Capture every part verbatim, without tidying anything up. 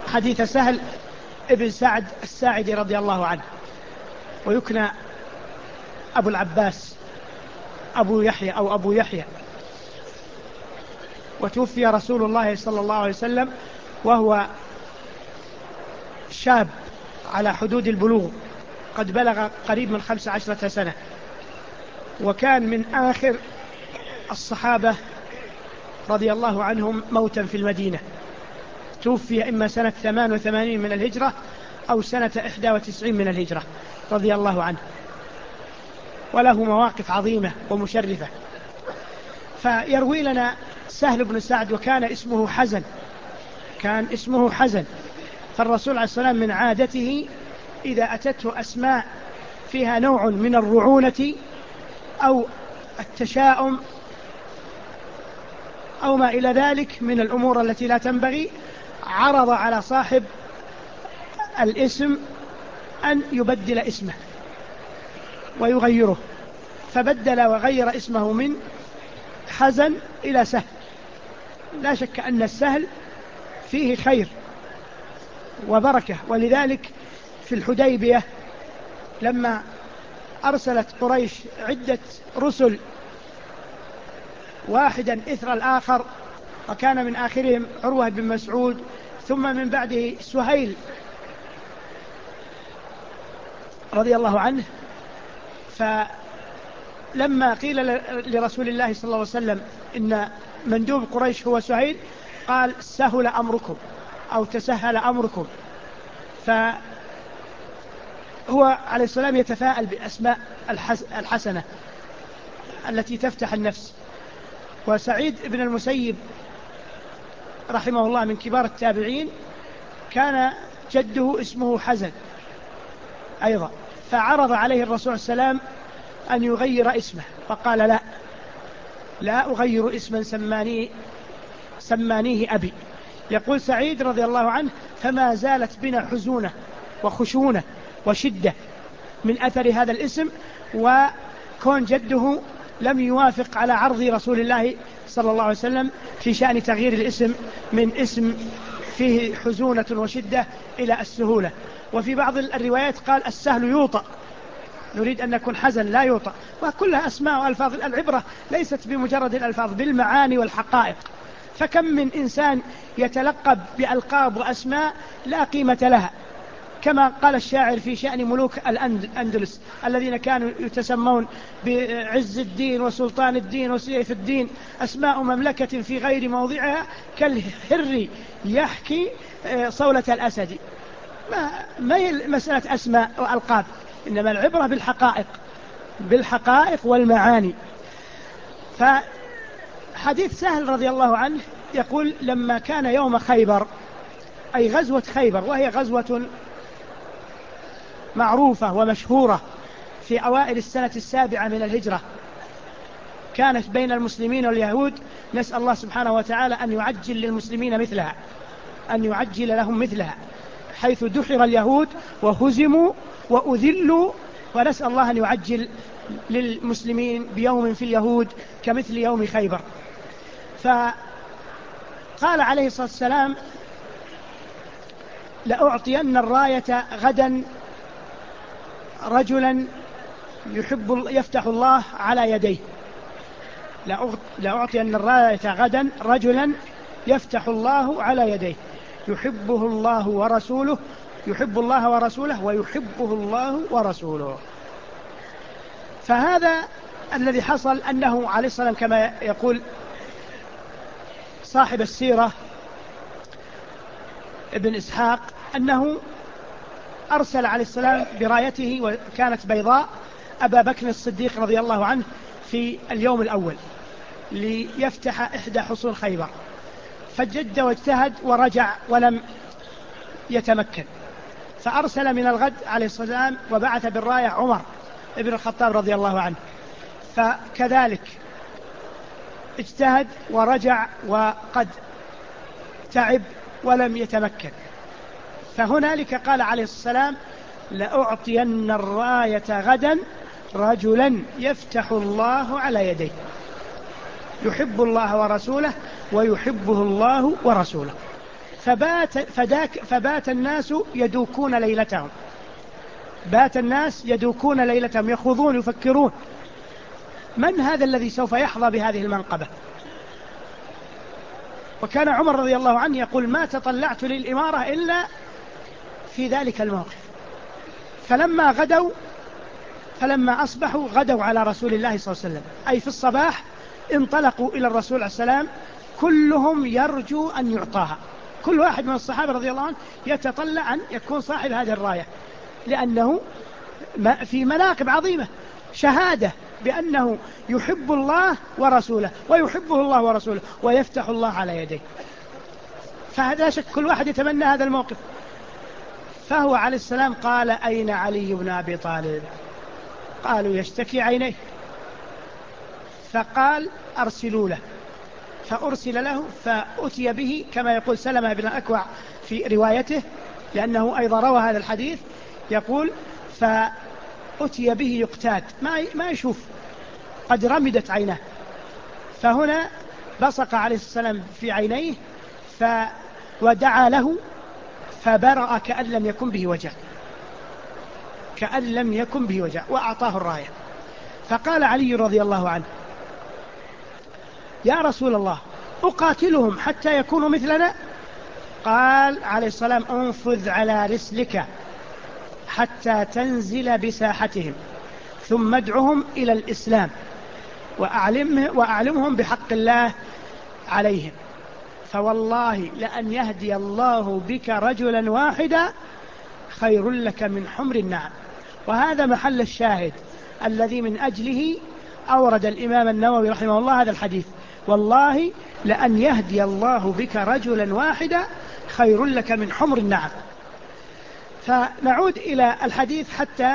حديث سهل ابن سعد الساعدي رضي الله عنه، ويكنى أبو العباس أبو يحيى أو أبو يحيى. وتوفي رسول الله صلى الله عليه وسلم وهو شاب على حدود البلوغ، قد بلغ قريب من خمس عشرة سنة، وكان من آخر الصحابة رضي الله عنهم موتا في المدينة. توفي إما سنة ثمان وثمانين من الهجرة أو سنة إحدى وتسعين من الهجرة رضي الله عنه، وله مواقف عظيمة ومشرفة. فيروي لنا سهل بن سعد وكان اسمه حزن، كان اسمه حزن. فالرسول عليه الصلاة والسلام من عادته إذا أتته أسماء فيها نوع من الرعونة أو التشاؤم أو ما إلى ذلك من الأمور التي لا تنبغي، عرض على صاحب الاسم أن يبدل اسمه ويغيره، فبدل وغير اسمه من حزن إلى سهل. لا شك أن السهل فيه خير وبركة، ولذلك في الحديبية لما أرسلت قريش عدة رسل واحدا إثر الآخر، وكان من آخرهم عروة بن مسعود، ثم من بعده سهيل رضي الله عنه. فلما قيل لرسول الله صلى الله عليه وسلم إن مندوب قريش هو سهيل، قال سهل أمركم أو تسهل أمركم. فهو عليه السلام يتفاءل بأسماء الحسنة التي تفتح النفس. وسعيد بن المسيب رحمه الله من كبار التابعين، كان جده اسمه حزن أيضا، فعرض عليه الرسول صلى الله عليه وسلم أن يغير اسمه، فقال لا لا أغير اسما سمانيه, سمانيه أبي. يقول سعيد رضي الله عنه: فما زالت بنا حزونة وخشونة وشدة من أثر هذا الاسم، وكون جده لم يوافق على عرض رسول الله صلى الله عليه وسلم في شأن تغيير الاسم من اسم فيه حزونة وشدة إلى السهولة. وفي بعض الروايات قال السهل يوطأ، نريد أن نكون حزن لا يوطأ. وكلها أسماء وألفاظ، العبرة ليست بمجرد الألفاظ، بالمعاني والحقائق. فكم من إنسان يتلقب بألقاب وأسماء لا قيمة لها، كما قال الشاعر في شأن ملوك الأندلس الذين كانوا يتسمون بعز الدين وسلطان الدين وسيف الدين، أسماء مملكة في غير موضعها كالهر يحكي صولة الأسد. ما, ما هي مسألة أسماء وألقاب، إنما العبرة بالحقائق بالحقائق والمعاني. فحديث سهل رضي الله عنه يقول: لما كان يوم خيبر، أي غزوة خيبر، وهي غزوة معروفة ومشهورة في أوائل السنة السابعة من الهجرة، كانت بين المسلمين واليهود. نسأل الله سبحانه وتعالى أن يعجل للمسلمين مثلها، أن يعجل لهم مثلها، حيث دحر اليهود وهزموا وأذلوا، ونسأل الله أن يعجل للمسلمين بيوم في اليهود كمثل يوم خيبر. فقال عليه الصلاة والسلام: لأعطين الراية غدا رجلا يحب يفتح الله على يديه. لأعطين الراية غدا رجلا يفتح الله على يديه، يحبه الله ورسوله، يحب الله ورسوله ويحبه الله ورسوله. فهذا الذي حصل، أنه عليه الصلاة والسلام كما يقول صاحب السيرة ابن إسحاق، أنه أرسل عليه السلام برايته وكانت بيضاء أبا بكر الصديق رضي الله عنه في اليوم الأول ليفتح إحدى حصون خيبر، فجد واجتهد ورجع ولم يتمكن، فأرسل من الغد عليه السلام وبعث بالراية عمر ابن الخطاب رضي الله عنه، فكذلك اجتهد ورجع وقد تعب ولم يتمكن. فهنالك قال عليه السلام: لأعطين الراية غدا رجلا يفتح الله على يديه، يحب الله ورسوله ويحبه الله ورسوله. فبات, فداك فبات الناس يدوكون ليلتهم، بات الناس يدوكون ليلتهم، يخوضون يفكرون من هذا الذي سوف يحظى بهذه المنقبة. وكان عمر رضي الله عنه يقول ما تطلعت للإمارة إلا في ذلك الموقف. فلما غدوا فلما أصبحوا غدوا على رسول الله صلى الله عليه وسلم، أي في الصباح انطلقوا إلى الرسول عليه السلام، كلهم يرجو أن يعطاها، كل واحد من الصحابة رضي الله عنه يتطلع أن يكون صاحب هذه الراية، لأنه في مناقب عظيمة، شهادة بأنه يحب الله ورسوله ويحبه الله ورسوله ويفتح الله على يديه، فهذا شك كل واحد يتمنى هذا الموقف. فهو عليه السلام قال أين علي بن أبي طالب؟ قالوا يشتكي عينيه، فقال أرسلوا له، فأرسل له فأتي به كما يقول سلمة بن الأكوع في روايته، لأنه أيضا روى هذا الحديث، يقول فأتي به يقتاد، ما ما يشوف، قد رمدت عيناه، فهنا بصق عليه السلام في عينيه ودعا له فبرأ كأن لم يكن به وجع، كأن لم يكن به وجع، وأعطاه الراية. فقال علي رضي الله عنه يا رسول الله أقاتلهم حتى يكونوا مثلنا؟ قال عليه السلام انفذ على رسلك حتى تنزل بساحتهم ثم ادعهم إلى الإسلام وأعلمه وأعلمهم بحق الله عليهم، فوالله لأن يهدي الله بك رجلا واحدا خير لك من حمر النعم. وهذا محل الشاهد الذي من أجله أورد الإمام النووي رحمه الله هذا الحديث، والله لأن يهدي الله بك رجلا واحدا خير لك من حمر النعم. فنعود إلى الحديث حتى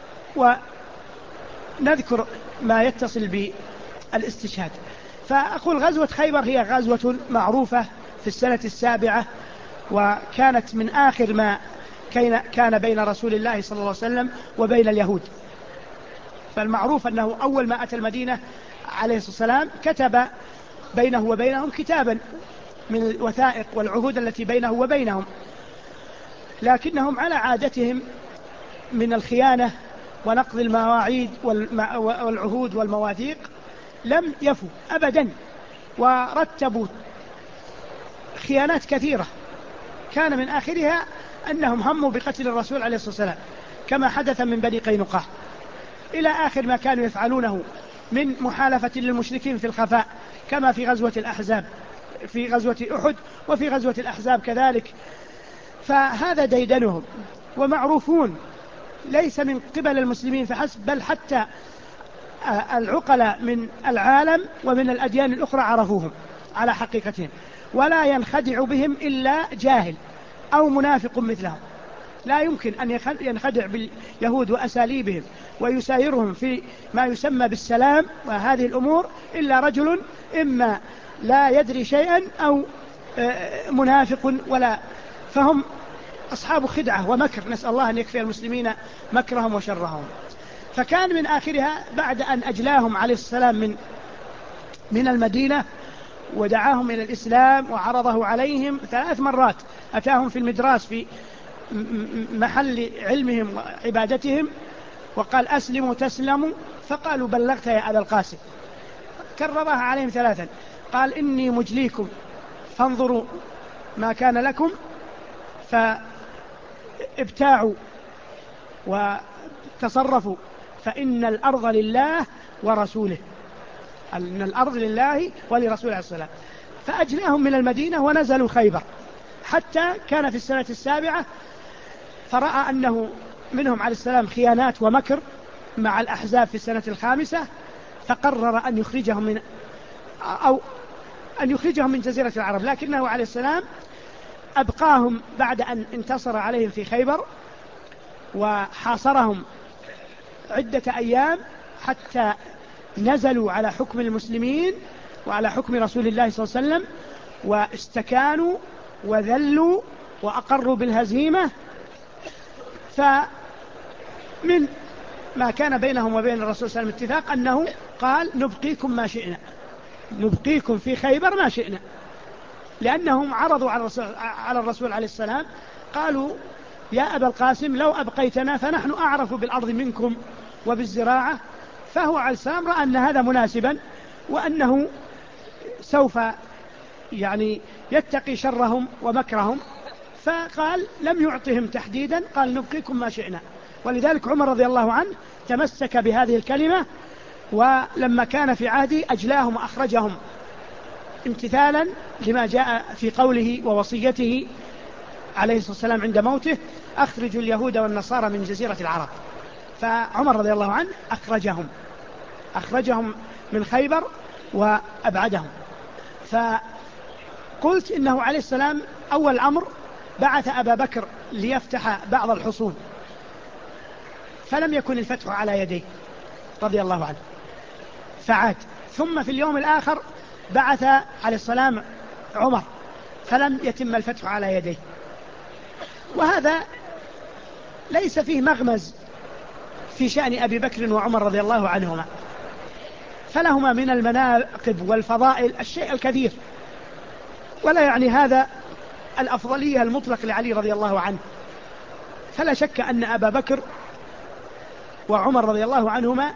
ونذكر ما يتصل بالاستشهاد. فأقول غزوة خيبر هي غزوة معروفة في السنة السابعة، وكانت من آخر ما كان بين رسول الله صلى الله عليه وسلم وبين اليهود. فالمعروف أنه أول ما أتى المدينة عليه الصلاة والسلام كتب بينه وبينهم كتابا من الوثائق والعهود التي بينه وبينهم، لكنهم على عادتهم من الخيانة ونقض المواعيد والعهود والمواثيق لم يفوا أبدا، ورتبوا خيانات كثيرة كان من آخرها أنهم هموا بقتل الرسول عليه الصلاة والسلام كما حدث من بني قينقاع، إلى آخر ما كانوا يفعلونه من محالفة للمشركين في الخفاء كما في غزوة الأحزاب، في غزوة أحد وفي غزوة الأحزاب كذلك. فهذا ديدنهم ومعروفون ليس من قبل المسلمين فحسب، بل حتى العقلاء من العالم ومن الأديان الأخرى عرفوهم على حقيقتهم، ولا ينخدع بهم إلا جاهل أو منافق مثلهم. لا يمكن أن ينخدع باليهود وأساليبهم ويسايرهم في ما يسمى بالسلام وهذه الأمور إلا رجل إما لا يدري شيئا أو منافق، ولا فهم أصحاب خدعة ومكر، نسأل الله أن يكفي المسلمين مكرهم وشرهم. فكان من آخرها بعد أن أجلاهم عليه السلام من من المدينة ودعاهم إلى الإسلام وعرضه عليهم ثلاث مرات، أتاهم في المدراس في محل علمهم وعبادتهم وقال أسلموا تسلموا، فقالوا بلغت يا أبا القاسم، كررها عليهم ثلاثا، قال إني مجليكم فانظروا ما كان لكم، فابتاعوا وتصرفوا فإن الأرض لله ورسوله، أن الأرض لله ولرسوله عليه السلام. فأجلاهم من المدينة ونزلوا خيبر حتى كان في السنة السابعة، فرأى أنه منهم عليه السلام خيانات ومكر مع الأحزاب في السنة الخامسة، فقرر أن يخرجهم من أو أن يخرجهم من جزيرة العرب، لكنه عليه السلام أبقاهم بعد أن انتصر عليهم في خيبر وحاصرهم عدة أيام حتى نزلوا على حكم المسلمين وعلى حكم رسول الله صلى الله عليه وسلم واستكانوا وذلوا وأقروا بالهزيمة. فمن ما كان بينهم وبين الرسول صلى الله عليه وسلم اتفاق أنه قال نبقيكم ما شئنا، نبقيكم في خيبر ما شئنا، لأنهم عرضوا على الرسول, على الرسول عليه السلام، قالوا يا أبا القاسم لو أبقيتنا فنحن أعرف بالأرض منكم وبالزراعة. فهو عليه السلام رأى أن هذا مناسبا وأنه سوف يعني يتقي شرهم ومكرهم، فقال لم يعطهم تحديدا، قال نبقيكم ما شئنا. ولذلك عمر رضي الله عنه تمسك بهذه الكلمة، ولما كان في عهده أجلاهم وأخرجهم امتثالا لما جاء في قوله ووصيته عليه الصلاة والسلام عند موته: أخرجوا اليهود والنصارى من جزيرة العرب. فعمر رضي الله عنه أخرجهم أخرجهم من خيبر وأبعدهم. فقلت إنه عليه السلام أول الأمر بعث أبا بكر ليفتح بعض الحصون، فلم يكن الفتح على يديه رضي الله عنه فعاد. ثم في اليوم الآخر بعث عليه السلام عمر، فلم يتم الفتح على يديه. وهذا ليس فيه مغمز في شأن أبي بكر وعمر رضي الله عنهما، فلهما من المناقب والفضائل الشيء الكثير، ولا يعني هذا الأفضلية المطلق لعلي رضي الله عنه. فلا شك أن أبا بكر وعمر رضي الله عنهما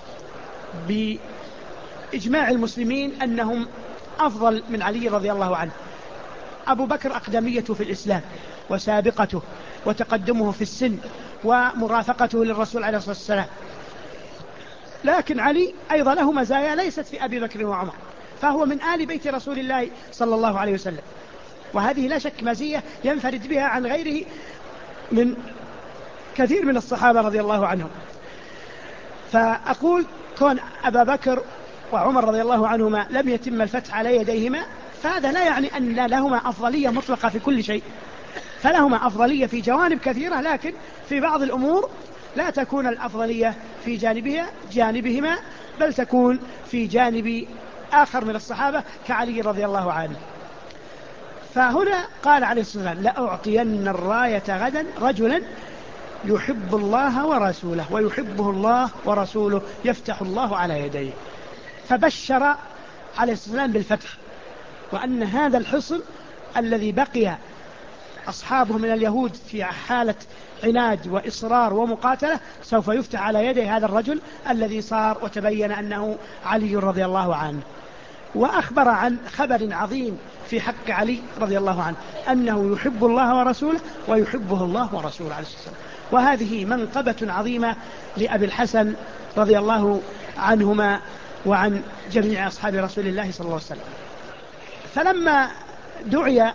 بإجماع المسلمين أنهم أفضل من علي رضي الله عنه. أبو بكر أقدميته في الإسلام وسابقته وتقدمه في السن ومرافقته للرسول عليه الصلاة والسلام، لكن علي أيضا له مزايا ليست في أبي بكر وعمر، فهو من آل بيت رسول الله صلى الله عليه وسلم، وهذه لا شك مزية ينفرد بها عن غيره من كثير من الصحابة رضي الله عنهم. فأقول كون أبا بكر وعمر رضي الله عنهما لم يتم الفتح على يديهما، فهذا لا يعني أن لهما أفضلية مطلقة في كل شيء، فلهما أفضلية في جوانب كثيرة، لكن في بعض الأمور لا تكون الأفضلية في جانبها جانبهما، بل تكون في جانب آخر من الصحابة كعلي رضي الله عنه. فهنا قال عليه الصلاة والسلام: لأعطين الراية غدا رجلا يحب الله ورسوله ويحبه الله ورسوله يفتح الله على يديه. فبشر عليه الصلاة والسلام بالفتح، وأن هذا الحصن الذي بقي أصحابه من اليهود في حالة عناد وإصرار ومقاتلة سوف يفتح على يدي هذا الرجل الذي صار وتبين أنه علي رضي الله عنه. وأخبر عن خبر عظيم في حق علي رضي الله عنه، أنه يحب الله ورسوله ويحبه الله ورسوله عليه الصلاة والسلام. وهذه منقبة عظيمة لأبي الحسن رضي الله عنهما وعن جميع أصحاب رسول الله صلى الله عليه وسلم. فلما دعي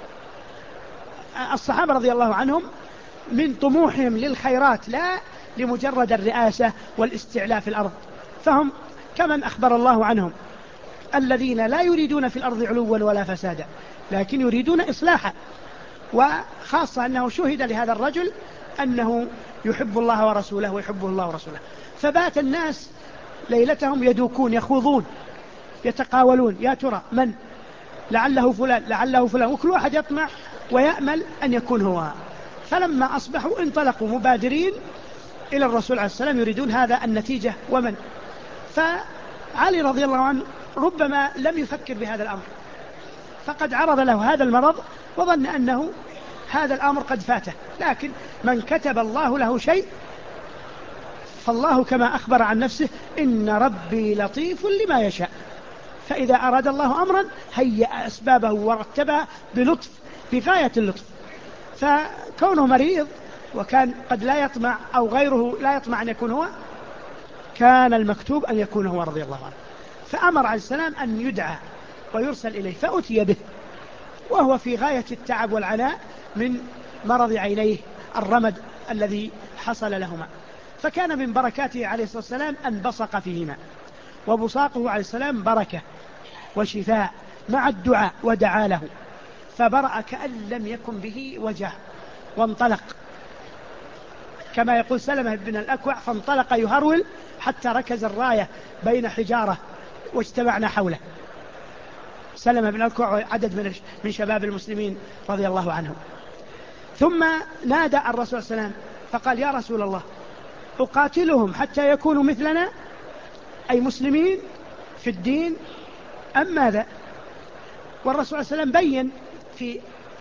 الصحابة رضي الله عنهم من طموحهم للخيرات لا لمجرد الرئاسة والاستعلاء في الأرض، فهم كمن أخبر الله عنهم الذين لا يريدون في الأرض علوا ولا فسادا، لكن يريدون إصلاحا. وخاصة أنه شهد لهذا الرجل أنه يحب الله ورسوله ويحبه الله ورسوله. فبات الناس ليلتهم يدوكون يخوضون يتقاولون: يا ترى من؟ لعله فلان لعله فلان، وكل واحد يطمع ويأمل أن يكون هو. فلما أصبحوا انطلقوا مبادرين إلى الرسول عليه السلام يريدون هذا النتيجة ومن. فعلي رضي الله عنه ربما لم يفكر بهذا الأمر، فقد عرض له هذا المرض وظن أنه هذا الأمر قد فاته. لكن من كتب الله له شيء فالله كما أخبر عن نفسه: إن ربي لطيف لما يشاء. فإذا أراد الله أمرا هيأ أسبابه ورتبها بلطف بغاية اللطف. فكونه مريض وكان قد لا يطمع أو غيره لا يطمع أن يكون هو، كان المكتوب أن يكون هو رضي الله عنه. فأمر عليه السلام أن يدعى ويرسل إليه، فأتي به وهو في غاية التعب والعناء من مرض عينيه الرمد الذي حصل لهما. فكان من بركاته عليه الصلاة والسلام أن بصق فيهما، وبصاقه عليه السلام بركة وشفاء مع الدعاء، ودعا له فبرأ كأن لم يكن به وجع وانطلق، كما يقول سلمة بن الأكوع: فانطلق يهرول حتى ركز الراية بين حجارة واجتمعنا حوله. سلمة بن الأكوع عدد من من شباب المسلمين رضي الله عنهم. ثم نادى الرسول صلى الله عليه وسلم فقال: يا رسول الله، أقاتلهم حتى يكونوا مثلنا، أي مسلمين في الدين، أم ماذا؟ والرسول صلى الله عليه وسلم بين في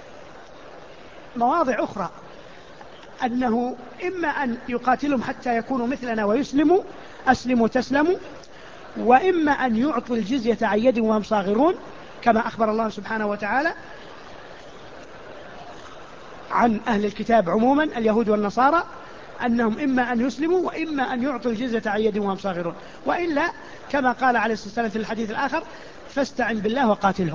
مواضع أخرى أنه إما أن يقاتلهم حتى يكونوا مثلنا ويسلموا، أسلموا تسلموا، وإما أن يعطوا الجزية عن يد وهم صاغرون، كما أخبر الله سبحانه وتعالى عن أهل الكتاب عموما اليهود والنصارى أنهم إما أن يسلموا وإما أن يعطوا الجزية عن يد وهم صاغرون، وإلا كما قال عليه الصلاة والسلام في الحديث الآخر فاستعن بالله وقاتلهم.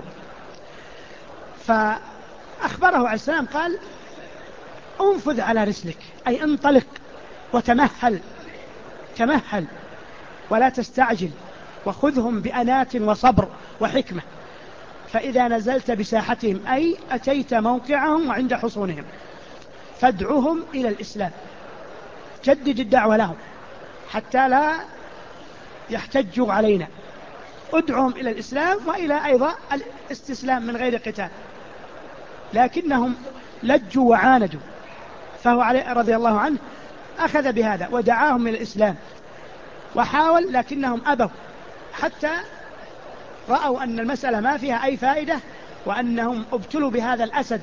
فأخبره عليه السلام قال انفذ على رسلك، أي انطلق وتمهل، تمهل ولا تستعجل، وخذهم بأنات وصبر وحكمة، فإذا نزلت بساحتهم أي أتيت موقعهم وعند حصونهم فادعوهم إلى الإسلام، جدد الدعوة لهم حتى لا يحتجوا علينا، ادعوهم إلى الإسلام وإلى أيضا الاستسلام من غير قتال، لكنهم لجوا وعاندوا، فهو عليه رضي الله عنه أخذ بهذا ودعاهم إلى الإسلام وحاول، لكنهم أبوا حتى رأوا أن المسألة ما فيها أي فائدة، وأنهم ابتلوا بهذا الأسد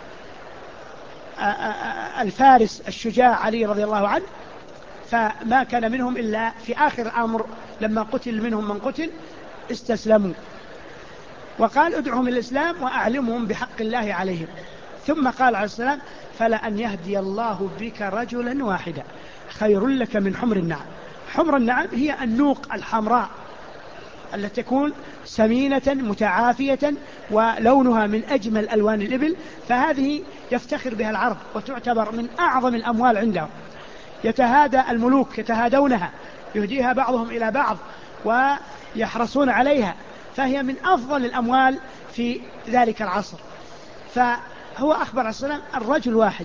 الفارس الشجاع علي رضي الله عنه، فما كان منهم إلا في آخر الأمر لما قتل منهم من قتل استسلموا. وقال ادعهم إلى الإسلام وأعلمهم بحق الله عليهم. ثم قال عليه السلام فلأن يهدي الله بك رجلا واحدا خير لك من حمر النعم. حمر النعم هي النوق الحمراء التي تكون سمينة متعافية ولونها من أجمل ألوان الإبل، فهذه يفتخر بها العرب وتعتبر من أعظم الأموال عندهم، يتهادى الملوك يتهادونها، يهديها بعضهم إلى بعض ويحرصون عليها، فهي من أفضل الأموال في ذلك العصر. فهو أخبر عليه السلام الرجل واحد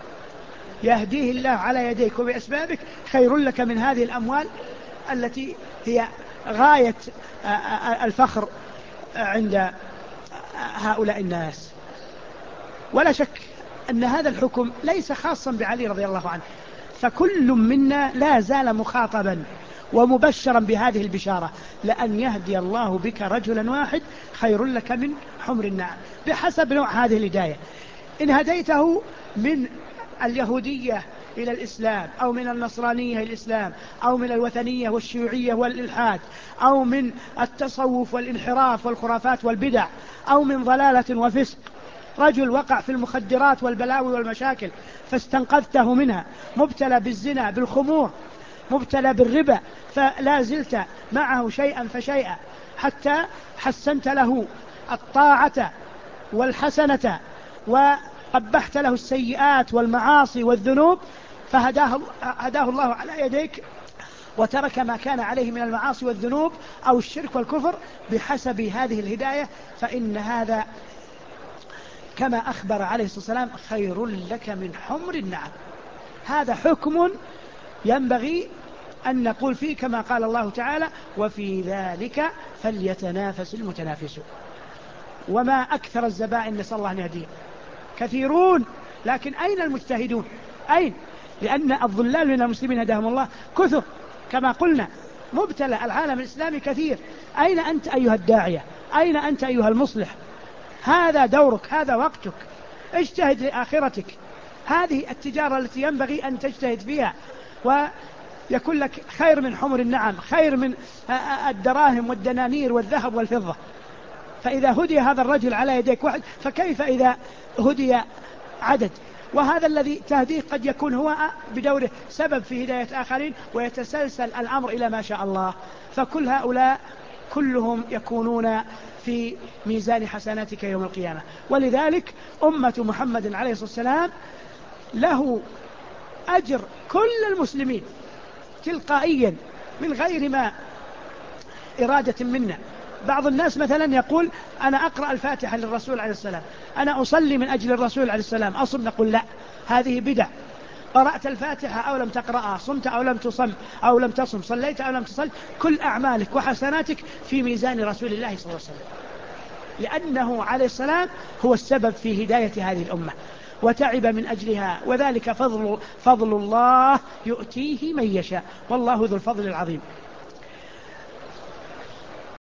يهديه الله على يديك وبأسبابك خير لك من هذه الأموال التي هي غاية الفخر عند هؤلاء الناس. ولا شك أن هذا الحكم ليس خاصا بعلي رضي الله عنه، فكل منا لا زال مخاطبا ومبشرا بهذه البشارة، لأن يهدي الله بك رجلا واحد خير لك من حمر النعم، بحسب نوع هذه الهداية. إن هديته من اليهودية إلى الإسلام، أو من النصرانية إلى الإسلام، أو من الوثنية والشيوعية والإلحاد، أو من التصوف والانحراف والخرافات والبدع، أو من ضلالة وفسق، رجل وقع في المخدرات والبلاوي والمشاكل فاستنقذته منها، مبتلى بالزنا بالخمور، مبتلى بالربا، فلا زلت معه شيئا فشيئا حتى حسنت له الطاعة والحسنة وقبحت له السيئات والمعاصي والذنوب، فهداه هداه الله على يديك وترك ما كان عليه من المعاصي والذنوب أو الشرك والكفر بحسب هذه الهداية، فإن هذا كما أخبر عليه الصلاة والسلام خير لك من حمر النعم. هذا حكم ينبغي أن نقول فيه كما قال الله تعالى وفي ذلك فليتنافس المتنافسون. وما أكثر الزبائن، نسأل الله أن يهديه، كثيرون، لكن أين المجتهدون؟ أين؟ لأن الضلال من المسلمين هداهم الله كثر كما قلنا، مبتلى العالم الإسلامي كثير. أين أنت أيها الداعية؟ أين أنت أيها المصلح؟ هذا دورك، هذا وقتك، اجتهد لآخرتك، هذه التجارة التي ينبغي أن تجتهد فيها ويكون لك خير من حمر النعم، خير من الدراهم والدنانير والذهب والفضة. فإذا هدي هذا الرجل على يديك واحد، فكيف إذا هدي عدد؟ وهذا الذي تهديه قد يكون هو بدوره سبب في هداية آخرين، ويتسلسل الأمر إلى ما شاء الله، فكل هؤلاء كلهم يكونون في ميزان حسناتك يوم القيامة. ولذلك أمة محمد عليه الصلاة والسلام له أجر كل المسلمين تلقائيا من غير ما إرادة منا. بعض الناس مثلا يقول أنا أقرأ الفاتحة للرسول عليه السلام، أنا أصلي من أجل الرسول عليه السلام أصم، نقول لا، هذه بدع. قرأت الفاتحة أو لم تقرأها، صمت أو لم تصم أو لم تصم، صليت أو لم تصل، كل أعمالك وحسناتك في ميزان رسول الله صلى الله عليه وسلم، لأنه عليه السلام هو السبب في هداية هذه الأمة وتعب من أجلها، وذلك فضل, فضل الله يؤتيه من يشاء، والله ذو الفضل العظيم.